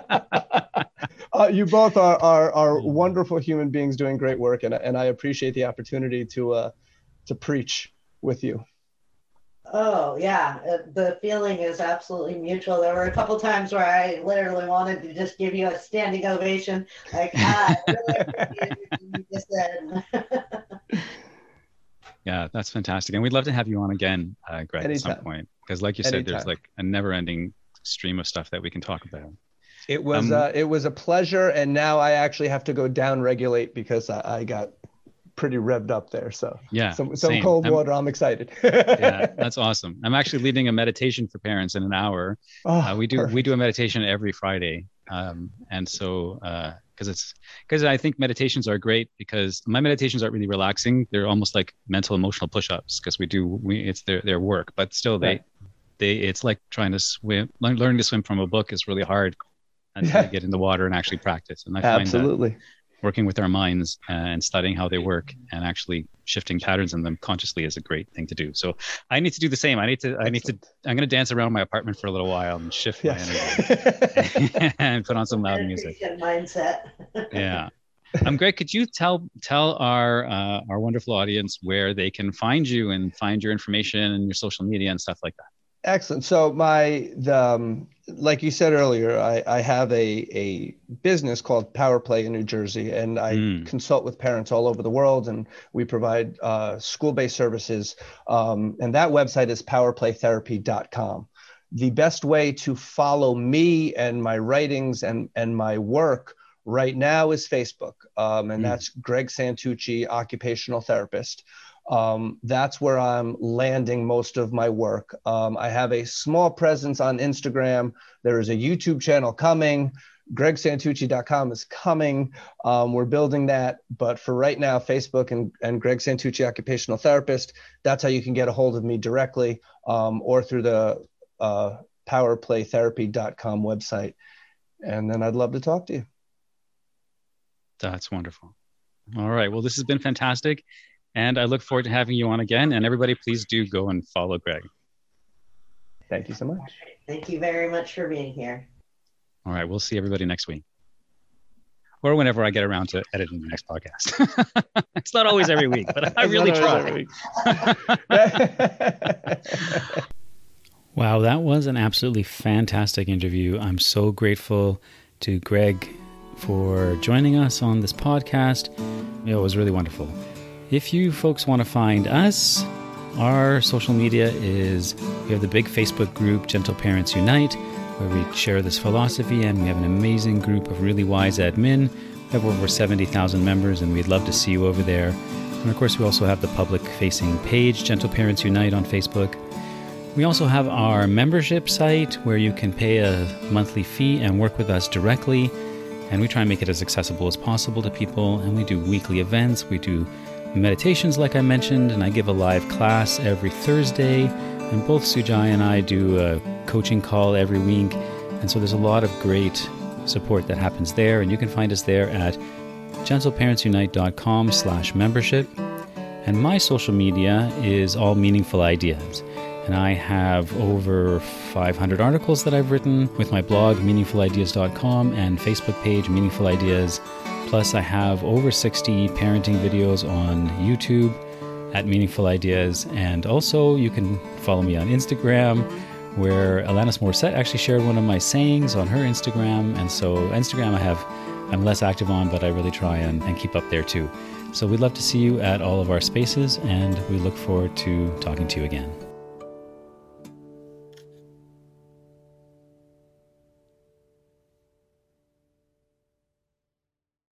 A: You both are wonderful human beings doing great work. And I appreciate the opportunity to preach with you.
C: Oh, yeah. The feeling is absolutely mutual. There were a couple times where I literally wanted to just give you a standing ovation. Like, I really appreciate what you just said.
B: Yeah, that's fantastic. And we'd love to have you on again, Greg, anytime. At some point. Because like you said, there's like a never-ending stream of stuff that we can talk about.
A: It was a pleasure. And now I actually have to go down regulate because I got pretty revved up there. So
B: yeah,
A: some cold water. I'm excited.
B: Yeah, that's awesome. I'm actually leading a meditation for parents in an hour. We do a meditation every Friday. And so because I think meditations are great because my meditations aren't really relaxing. They're almost like mental emotional push-ups because it's their work, but still it's like trying to swim. Learning to swim from a book is really hard until you get in the water and actually practice. And I find that working with our minds and studying how they work and actually shifting patterns in them consciously is a great thing to do. So I need to do the same. I'm going to dance around my apartment for a little while and shift my energy and put on some loud music.
C: Mindset.
B: Yeah. Greg, could you tell our wonderful audience where they can find you and find your information and your social media and stuff like that?
A: Excellent. So like you said earlier, I have a business called Power Play in New Jersey, and I consult with parents all over the world, and we provide school-based services. And that website is powerplaytherapy.com. The best way to follow me and my writings and my work right now is Facebook, and that's Greg Santucci, occupational therapist. That's where I'm landing most of my work. I have a small presence on Instagram. There is a YouTube channel coming. GregSantucci.com is coming. We're building that. But for right now, Facebook and Greg Santucci, occupational therapist, that's how you can get a hold of me directly, or through the powerplaytherapy.com website. And then I'd love to talk to you.
B: That's wonderful. All right. Well, this has been fantastic. And I look forward to having you on again. And everybody, please do go and follow Greg.
A: Thank you so much.
C: Thank you very much for being here.
B: All right. We'll see everybody next week. Or whenever I get around to editing the next podcast. It's not always every week, but I really try. Wow, that was an absolutely fantastic interview. I'm so grateful to Greg for joining us on this podcast. It was really wonderful. If you folks want to find us, our social media is, we have the big Facebook group, Gentle Parents Unite, where we share this philosophy, and we have an amazing group of really wise admin. We have over 70,000 members, and we'd love to see you over there. And of course, we also have the public-facing page, Gentle Parents Unite on Facebook. We also have our membership site, where you can pay a monthly fee and work with us directly. And we try and make it as accessible as possible to people. And we do weekly events. We do meditations, like I mentioned, and I give a live class every Thursday, and both Sujai and I do a coaching call every week, and so there's a lot of great support that happens there, and you can find us there at gentleparentsunite.com/membership. And my social media is all Meaningful Ideas, and I have over 500 articles that I've written with my blog meaningfulideas.com and Facebook page Meaningful Ideas. Plus, I have over 60 parenting videos on YouTube at Meaningful Ideas. And also, you can follow me on Instagram, where Alanis Morissette actually shared one of my sayings on her Instagram. And so Instagram I'm less active on, but I really try and keep up there too. So we'd love to see you at all of our spaces, and we look forward to talking to you again.